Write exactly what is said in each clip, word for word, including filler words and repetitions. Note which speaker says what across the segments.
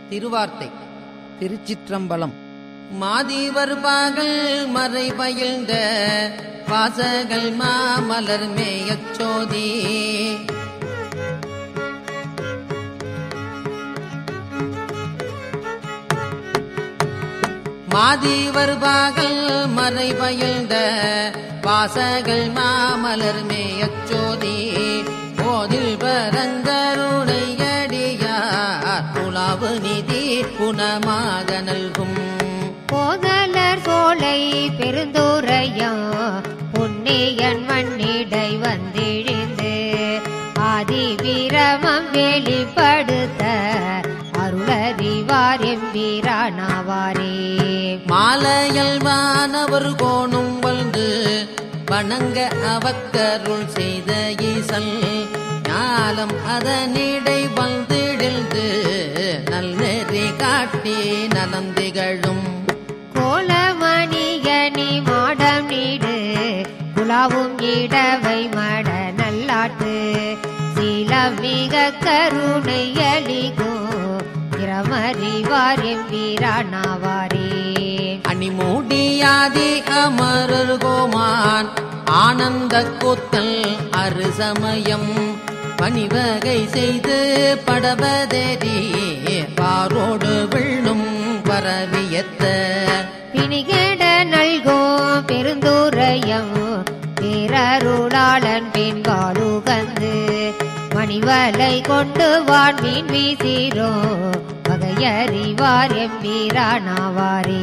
Speaker 1: திருவார்த்தை. திருச்சிற்றம்பலம். மாதிவர் பாகல் மறை பயில்ந்த வாசகல் மாமலர் மேயச்சோதி மாதிவர் பாகல் மறை பயில்ந்த வாசகல் மாமலர் மேயச்சோதி போதில் பரங்கருணையடியார் புலாவு நிதி குணமாக நல்கும்
Speaker 2: போதலர் சோலை பெருந்துரையம் புண்ணியன் மண்ணிடை வந்திழிந்து ஆதி வீரமம் வெளிப்படுத்த அருளறிவார் எம்பிரானாவாரே.
Speaker 1: மாலையல் வானவர் கோணும் வந்து வணங்க அவக்கருள் செய்த ஈசல் ஞாலம் அதனிடை வந்திழிந்து நல்லெறி காட்டி நலந்திகழும்
Speaker 2: கோலமணியணி மாடம் நீடு குலாவும் இடவை மட நல்லாட்டு சீலம் மிக கருணையளிகும் இரமறிவார் எம்பிரானாவாரே.
Speaker 1: அணிமூடியாதி அமரர் கோமான் ஆனந்த கூத்தல் அரு சமயம் பணிவகை செய்து படவதேரி பாரோடு விண்ணும் பரவியத்த
Speaker 2: பிணிகேட நல்கும் பெருந்துரையம் பேரருளாளன் பெண்காலுகந்து மணிவலை கொண்டு வான்மீன் வீசிரோ வகையறிவார் எம்பிரானாவாரே.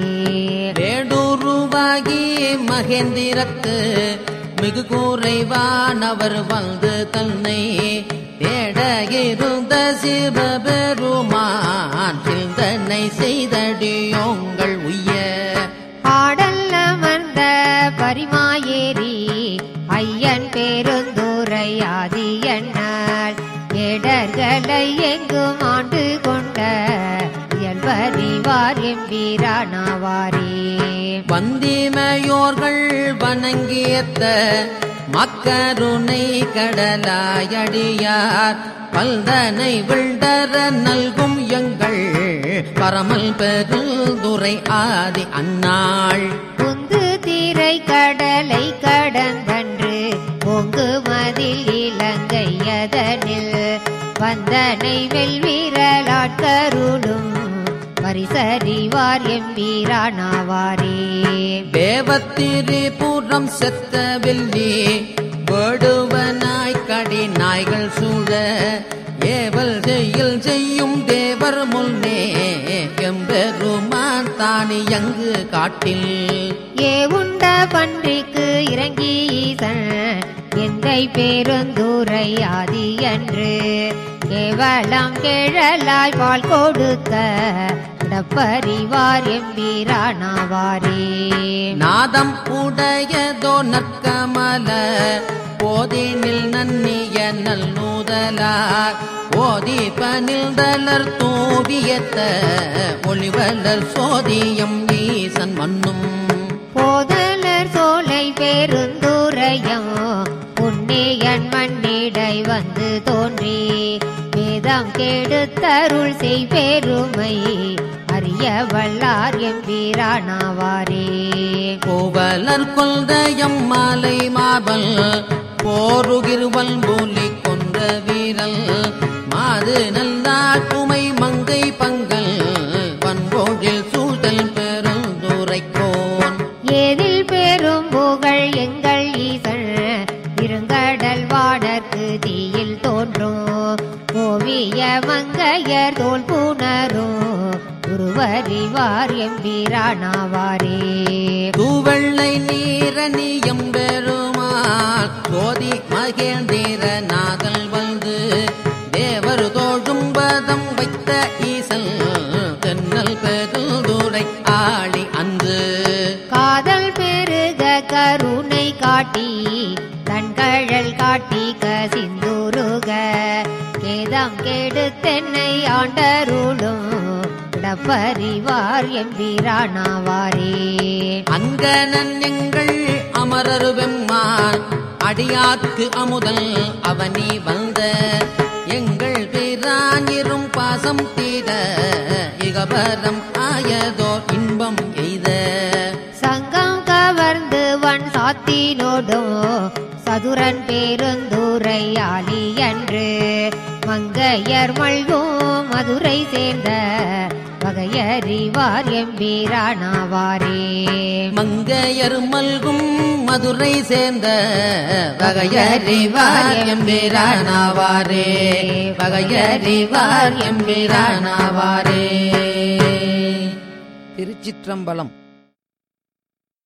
Speaker 1: வேடூருவாகி மகேந்திரத்து மிகு கூரைவானவர் வந்து தன்னை தேட இருந்த சிவபெருமான் சிந்தனை செய்தடியோங்கள் உய்ய
Speaker 2: ஆடல்ல வந்த பரிமாயேரி ஐயன் பெருந்துரையாதி என்னால் ஏடர்களை எங்கும் ஆண்டு கொண்ட இயல்பறிவார் எம்பிரானாவாரே.
Speaker 1: வந்திமையோர்கள் வணங்கியத்த மக்கருணை கடலாயடியார் பல்தனை விழ்டர நல்கும் எங்கள் பரமல் பெருந்துரை ஆதி அன்னாள்
Speaker 2: புந்து தீரை கடலை கடந்தன்று பொங்கு மதில் இலங்கையதனில் வந்தனை வெல்வீரலாட்கருளும் பரிசறிவார் எம்பிரானாவாரே.
Speaker 1: தேவத்திரிபுரம் செத்த வெள்ளி வேடுவனாய் கடி நாய்கள் சூழ ஏவல் செய்யில் செய்யும் தேவர் முன்னே எம்பெருமான் தானியங்கு காட்டில்
Speaker 2: ஏ உண்ட பன்றிக்கு இறங்கி ஈசன் எந்தை பெருந்துரையாதி என்று கேவலம் கேழலாய் பால் கொடுத்த இடப்பறிவார் எம்பிரானாவாரே.
Speaker 1: நாதம் உடையதோ நற்கமல போதினில் நன்னிய நல்லூதலார் ஓதி பனில்தலர் தூவியத்த ஒளிவலர் சோதியம் ஈசன் மன்னும்
Speaker 2: போதலர் சோலை பெருந்துரையம் புண்ணியன் மண்ணிடை வந்து தோன்றி வேதம் கெடுத்தருள் செய் பெருமை அறிய வல்லார் எம்பிரானாவாரே.
Speaker 1: கோவலர் கொல்தயம் மாலை மாபல் போருகிர்வல் பூலி கொன்ற வீரல் மாது நல்லார் குமை மங்கை பங்கல் வன்போழில் சூழ்தல் பெருந்துரைக்கோன்
Speaker 2: ஏதில் பெரும் புகழ் எங்கள் ஈசன் இருங்கடல் வாடற்கு தீயில் தோன்றும் ஓவிய மங்கையர் தோல் புணரும் குருவறிவார் எம்பிரானாவாரே.
Speaker 1: தூவெள்ளை நீரணியம் பெருமாள் சோதி மகேந்திர நாதல் வந்து தேவர் தோழும் பதம் வைத்த ஈசல் தென்னல் பெருந்துரை ஆளி அன்று
Speaker 2: காதல் பெருக கருணை காட்டி தன்கழல் காட்டி கசிந்துருக கேதம் கெடுத்தென்னை ஆண்டருளும் இடப்பறிவார் எம்பிரானாவாரே.
Speaker 1: அங்கனன் எங்கள் அமரரு வெம்மான் அடியாக்கு அமுதல் அவனி வந்த எங்கள் பிரான் ஆயிரும் பாசம் தீர இகபரம் ஆயதோர் இன்பம் எய்த
Speaker 2: சங்கம் கவர்ந்து வன் சாத்தினோடும் சதுரன் பேருந்துரையாளி என்று மங்கையர் மல்கும் மதுரை சேர்ந்த வகையறிவார் எம்பீரானாவாரே.
Speaker 1: மங்கையர் மல்கும் மதுரை சேர்ந்த வகையறிவார் எம்பீரானாவாரே. வகையறிவார் எம்பீரானாவாரே. திருச்சிற்றம்பலம்.